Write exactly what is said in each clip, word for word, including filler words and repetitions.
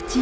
وقتي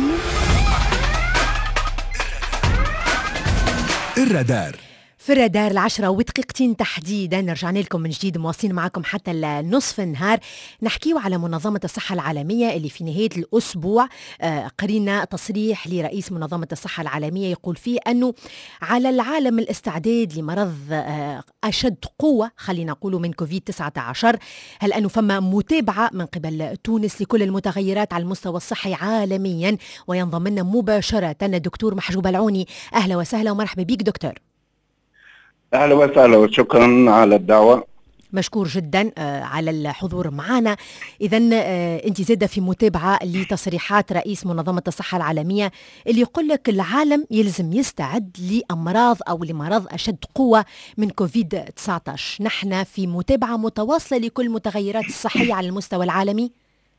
الرادار. في الرادار العشرة ودقيقتين تحديدا رجعنا لكم من جديد، مواصلين معكم حتى النصف النهار. نحكيو على منظمة الصحة العالمية اللي في نهاية الأسبوع آه قرينا تصريح لرئيس منظمة الصحة العالمية يقول فيه أنه على العالم الاستعداد لمرض آه أشد قوة، خلينا نقول من كوفيد تسعة عشر. هل أنه فما متابعة من قبل تونس لكل المتغيرات على المستوى الصحي عالميا؟ وينضم لنا مباشرة الدكتور محجوب العوني. أهلا وسهلا ومرحبا بك دكتور. أهلا وسهلا وشكرا على الدعوة. مشكور جدا على الحضور معنا. إذن أنت زادة في متابعة لتصريحات رئيس منظمة الصحة العالمية اللي يقول لك العالم يلزم يستعد لأمراض أو لمرض أشد قوة من كوفيد تسعة عشر. نحن في متابعة متواصلة لكل المتغيرات الصحية على المستوى العالمي.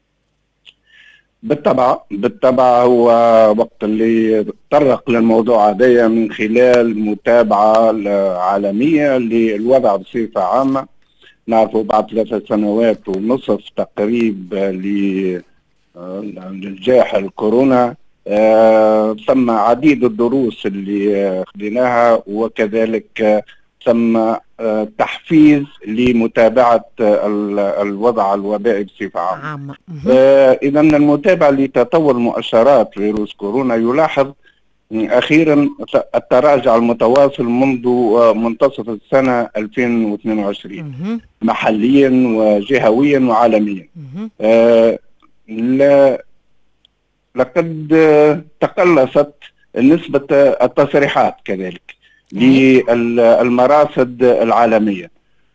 بالطبع بالطبع هو وقت اللي تطرق للموضوع هذا من خلال متابعة عالمية للوضع بصفة عامة. نعرفوا بعد ثلاثة سنوات ونصف تقريب للجائحة الكورونا ثم عديد الدروس اللي خديناها، وكذلك ثم تحفيز لمتابعة الوضع الوبائي بصفة عامة. إذا المتابعة لتطور مؤشرات فيروس كورونا يلاحظ أخيرا التراجع المتواصل منذ منتصف السنة ألفين واثنين وعشرين محليا وجهويا وعالميا. لا لقد تقلصت نسبة التصريحات كذلك للمراصد العالمية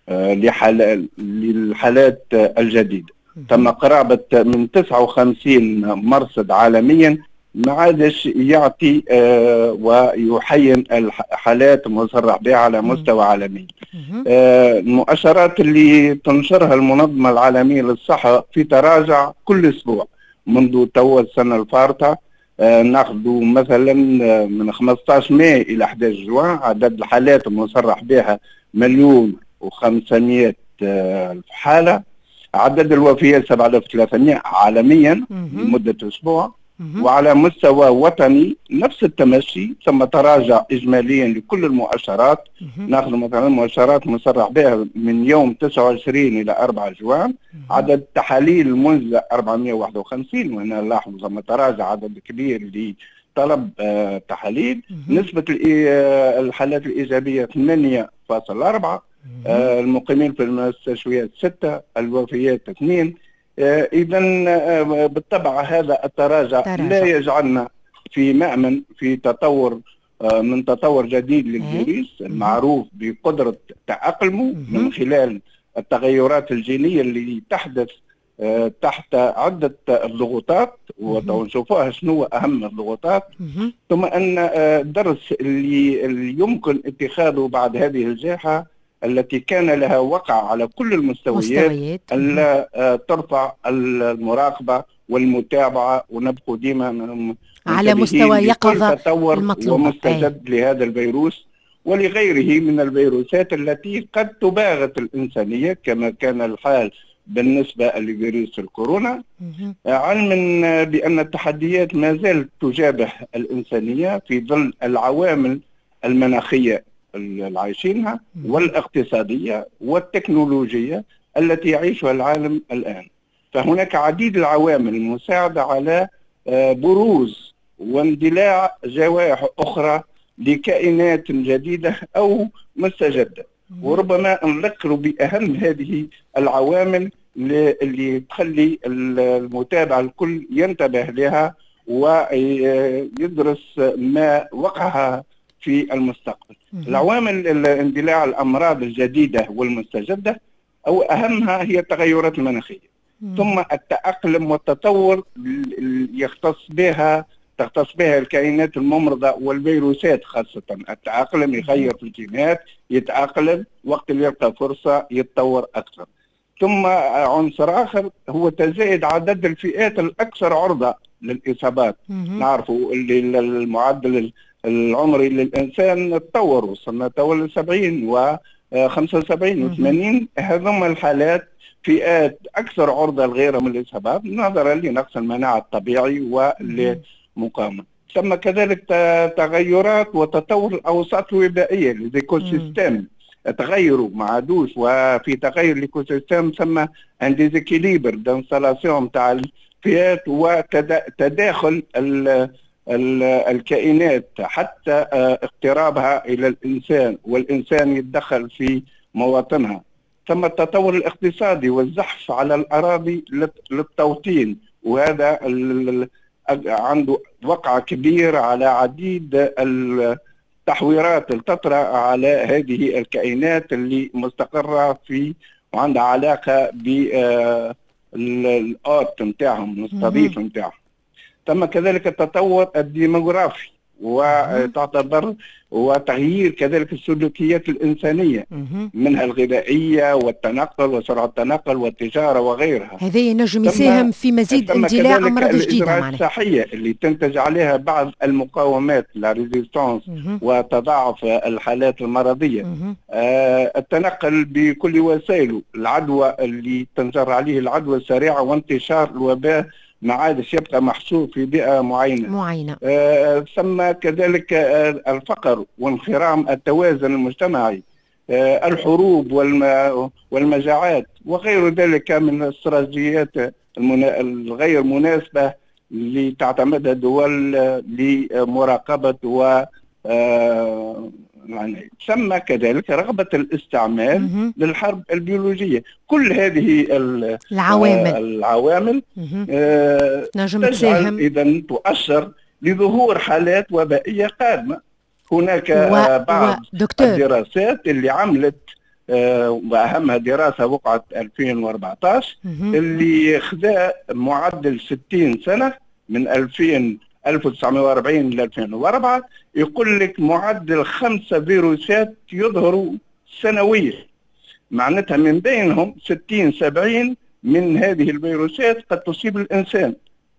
للحالات الجديدة. تم قرابة من تسعة وخمسين مرصد عالميا ما عادش يعطي ويحين الحالات المصرح بها على مستوى عالمي. المؤشرات اللي تنشرها المنظمة العالمية للصحة في تراجع كل أسبوع منذ تو السنة الفارطة. ناخذ مثلا من خمسة عشر ماي إلى أحد عشر جوان عدد الحالات المصرح بها مليون وخمسمائة حالة. عدد الوفيات سبعة آلاف وثلاثمائة عالميا لمدة أسبوع. وعلى مستوى وطني نفس التمشي، ثم تراجع إجماليا لكل المؤشرات. ناخذ مثلا مؤشرات مصرح بها من يوم تسعة وعشرين إلى أربعة جوان عدد تحاليل المنزل أربعمائة وواحد وخمسين، وهنا نلاحظ ثم تراجع عدد كبير لطلب آه تحاليل. نسبة الحالات الإيجابية ثمانية فاصلة أربعة، آه المقيمين في المستشفيات ستة، الوفيات اثنين. آه إذا آه بالطبع هذا التراجع تراجع. لا يجعلنا في مأمن في تطور آه من تطور جديد للفيروس المعروف بقدرة تأقلمه من خلال التغيرات الجينية اللي تحدث آه تحت عدة الضغوطات، ونشوفوها شنو أهم الضغوطات. ثم أن الدرس آه اللي, اللي يمكن اتخاذه بعد هذه الجائحة التي كان لها وقع على كل المستويات ألا ترفع المراقبة والمتابعة، ونبقوا ديما على مستوى يقظة المطلوب ومستجد أي. لهذا الفيروس ولغيره من الفيروسات التي قد تباغت الإنسانية كما كان الحال بالنسبة لفيروس الكورونا. علما بأن التحديات ما زالت تجابه الإنسانية في ظل العوامل المناخية العايشينها والاقتصادية والتكنولوجية التي يعيشها العالم الآن. فهناك عديد العوامل المساعدة على بروز واندلاع جوائح أخرى لكائنات جديدة أو مستجدة. وربما نذكر بأهم هذه العوامل اللي تخلي المتابع الكل ينتبه لها ويدرس ما وقعها في المستقبل. العوامل الاندلاع الأمراض الجديدة والمستجدة أو أهمها هي التغيرات المناخية، ثم التأقلم والتطور يختص بها تختص بها الكائنات الممرضة والفيروسات خاصة. التأقلم يغير في الجينات، يتأقلم وقت اللي يلقى فرصة يتطور أكثر. ثم عنصر آخر هو تزايد عدد الفئات الأكثر عرضة للإصابات. نعرفوا اللي المعدل العمري للإنسان تطور، وصلنا تولى سبعين وخمسة وسبعين وثمانين. هذم الحالات فئات أكثر عرضة لغيرها من الإصابات نظرا لنقص المناعة الطبيعي مقاومة. ثم كذلك تغيرات وتطور الأوساط الوبائية ليكوسيستم تغيروا ما عادوش، وفي تغير ليكوسيستم ثم ان ديزيكيليبر دانستالاسيون تاع الفئات وتداخل ال ال الكائنات حتى اقترابها الى الانسان والانسان يتدخل في مواطنها. ثم التطور الاقتصادي والزحف على الاراضي للتوطين، وهذا عنده وقع كبير على عديد التحويرات اللي تطرأ على هذه الكائنات اللي مستقرة في وعندها علاقة بالأرض نتاعهم الصديق نتاعهم. ثم كذلك التطور الديموغرافي وتعتبر وتغيير كذلك السلوكيات الإنسانية منها الغذائية والتنقل وسرعة التنقل والتجارة وغيرها. هذا ينجم يساهم في مزيد اندلاع أمراض جديدة معنا. الصحية اللي تنتج عليها بعض المقاومات لا ريزيستانس وتضاعف الحالات المرضية. آه التنقل بكل وسائله، العدوى اللي تنجر عليه العدوى السريعة وانتشار الوباء ما عادش يبقى محصور في بيئة معينة معينة. آه ثم كذلك آه الفقر وانخرام التوازن المجتمعي، آه الحروب والم والمجاعات وغير ذلك من الاستراتيجيات المنا... الغير مناسبة اللي تعتمدها دول لمراقبة و آه يعني ثم كذلك رغبة الاستعمال م- للحرب البيولوجية. كل هذه العوامل آه العوامل آه تجعل إذن تؤثر لظهور حالات وبائية قادمة. هناك و... آه بعض و... الدراسات اللي عملت آه وأهمها دراسة وقعت ألفين وأربعة عشر م- اللي خذا معدل ستين سنة من ألفين ألف وتسعمائة وأربعين ل ألفين وأربعة، يقول لك معدل خمسة فيروسات يظهروا سنويا، معناتها من بينهم ستين سبعين من هذه الفيروسات قد تصيب الإنسان.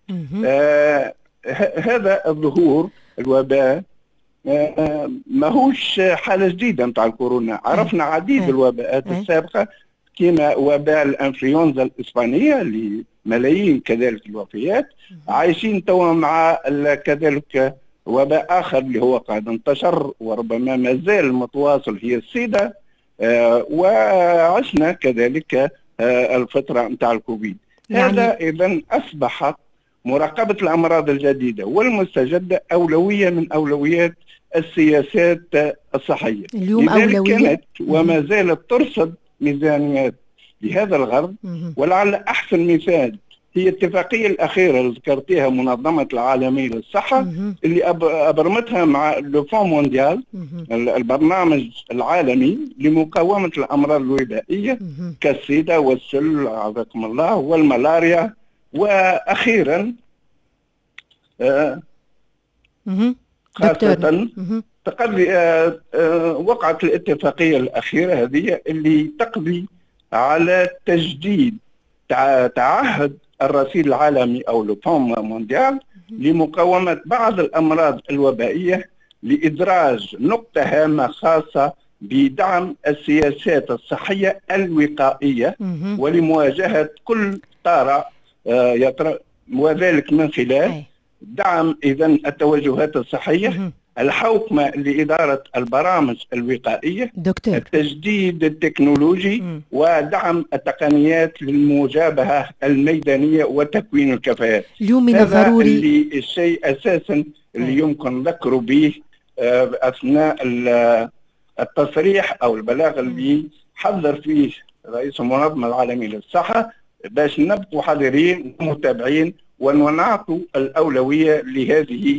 آه هذا الظهور الوباء آه ماهوش حالة جديدة متاع الكورونا، عرفنا عديد الوباءات السابقة كما وباء الانفلونزا الإسبانية اللي ملايين كذلك الوفيات، عايشين توا مع كذلك وباء آخر اللي هو قاعد انتشر وربما ما زال متواصل هي السيدا، آه وعشنا كذلك آه الفترة متاع الكوفيد. يعني هذا إذن أصبحت مراقبة الأمراض الجديدة والمستجدة أولوية من أولويات السياسات الصحية. اليوم لذلك أولوية كانت وما زالت ترصد ميزانيات لهذا الغرض، ولعل أحسن مثال هي الاتفاقية الأخيرة اللي ذكرتيها منظمة العالمية للصحة اللي أبرمتها مع لوفون مونديال البرنامج العالمي لمقاومة الأمراض الوبائية كالسيدا والسل عزكم الله والملاريا. وأخيرا آه خاصة تقضي آه آه وقعت الاتفاقية الأخيرة هذه اللي تقضي على تجديد تعهد الرصيد العالمي أو لوبون مونديال لمقاومة بعض الأمراض الوبائية لإدراج نقطة هامة خاصة بدعم السياسات الصحية الوقائية ولمواجهة كل طارئ يطرأ، وذلك من خلال دعم إذن التوجهات الصحية، الحوكمة لإدارة البرامج الوقائية، دكتور. التجديد التكنولوجي م. ودعم التقنيات للمجابهة الميدانية وتكوين الكفاءات. اليوم من الضروري اللي الشيء أساسا اللي م. يمكن ذكر به أثناء التصريح أو البلاغ اللي حذر فيه رئيس المنظمة العالمية للصحة باش نبقوا حذرين متابعين ونعطوا الأولوية لهذه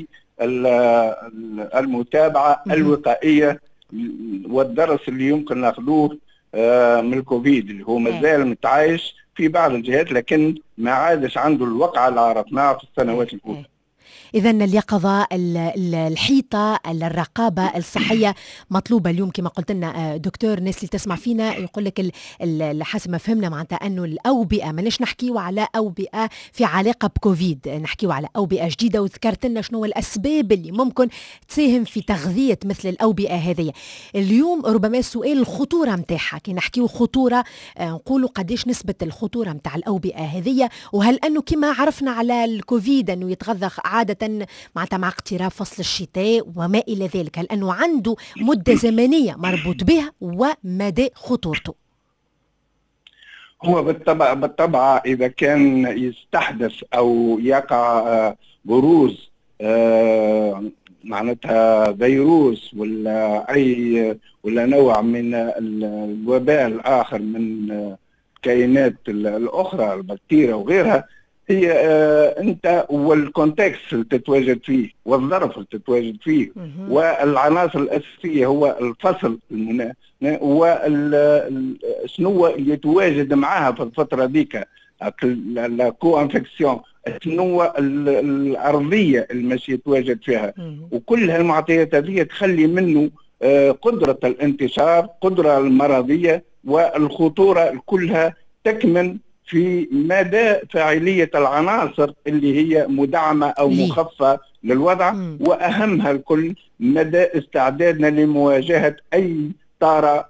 المتابعة الوقائية والدرس اللي يمكن ناخذوه من الكوفيد اللي هو مازال متعايش في بعض الجهات لكن ما عادش عنده الوقعة اللي عرفناها في السنوات الأولى. إذا اليقظة، الحيطة، الرقابة الصحية مطلوبة اليوم كما قلت لنا دكتور. الناس اللي تسمع فينا يقول لك حسب ما فهمنا معناتها أنه الأوبئة ماناش نحكيو على أوبئة في علاقة بكوفيد، نحكيو على أوبئة جديدة، وذكرت لنا شنو الأسباب اللي ممكن تساهم في تغذية مثل الأوبئة هذه. اليوم ربما السؤال الخطورة متاعها، كي نحكيو خطورة نقولوا قديش نسبة الخطورة متاع الأوبئة هذه، وهل أنه كما عرفنا على الكوفيد أنه يتغذى عادة عادة معناتها مع اقتراب فصل الشتاء وما إلى ذلك؟ هل أنه عنده مدة زمنية مربوط بها ومدى خطورته؟ هو بالطبع بالطبع إذا كان يستحدث أو يقع بروز معناتها فيروس ولا أي ولا نوع من الوباء الآخر من الكائنات الأخرى البكتيريا وغيرها، هي أنت والكونتكست اللي تتواجد فيه والظرف اللي تتواجد فيه والعناصر الأساسية هو الفصل وشنو اللي يتواجد معها في الفترة ذيك لا كو انفكسيون، شنو الأرضية اللي ماشي يتواجد فيها، وكل هالمعطيات هذه تخلي منه قدرة الانتشار، قدرة المرضية والخطورة كلها تكمن في مدى فاعلية العناصر اللي هي مدعمة أو مخففة للوضع، مم. وأهمها الكل مدى استعدادنا لمواجهة أي طارئ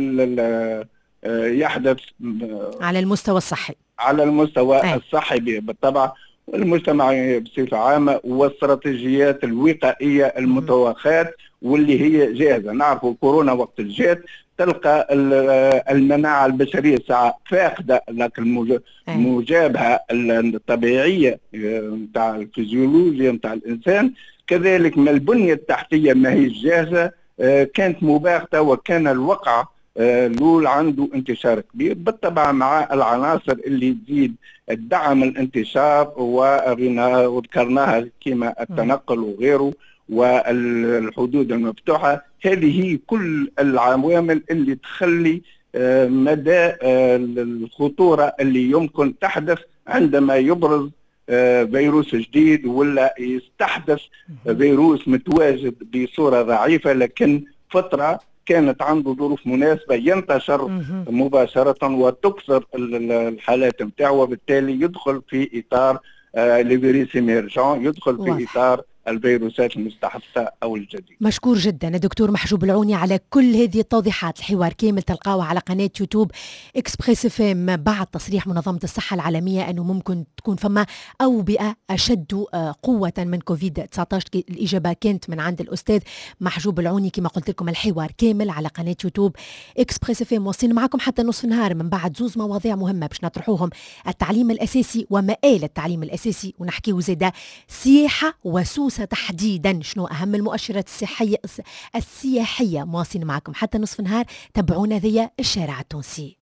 يحدث على المستوى الصحي على المستوى أي. الصحي بالطبع، المجتمع بصفة عامة، والاستراتيجيات الوقائية المتوخاة واللي هي جاهزة. نعرفوا كورونا وقت الجات تلقى المناعة البشرية ساعة فاقدة، لكن المجابهة الطبيعية نتاع الفيزيولوجيا نتاع الإنسان كذلك ما البنية التحتية ما هي جاهزة، كانت مباغتة وكان الوقع لول عنده انتشار كبير بالطبع مع العناصر اللي تزيد الدعم الانتشار، وذكرناها كما التنقل وغيره والحدود المفتوحة. هذه هي كل العوامل اللي تخلي مدى الخطورة اللي يمكن تحدث عندما يبرز فيروس جديد ولا يستحدث فيروس متواجد بصورة ضعيفة لكن فترة كانت عنده ظروف مناسبة ينتشر مباشرة وتكثر الحالات متاعه، وبالتالي يدخل في إطار لفيروس إميرجون، يدخل في واضح. إطار الفيروسات المستحدثة أو الجديدة. مشكور جدا الدكتور محجوب العوني على كل هذه التوضيحات. الحوار كامل تلقاوه على قناة يوتيوب إكسبريس اف ام بعد تصريح منظمة الصحة العالمية أنه ممكن تكون فما أوبئة أشد قوة من كوفيد تسعة عشر. الإجابة كانت من عند الأستاذ محجوب العوني. كما قلت لكم الحوار كامل على قناة يوتيوب إكسبريس اف ام، واصلين معكم حتى نصف النهار. من بعد زوز مواضيع مهمة باش نطرحوهم: التعليم الأساسي ومآل التعليم الأساسي، ونحكيه زيادة سياحة وسوسة تحديدا، شنو أهم المؤشرات الصحية السياحية. مواصلين معكم حتى نصف النهار، تابعونا ذي الشارع التونسي.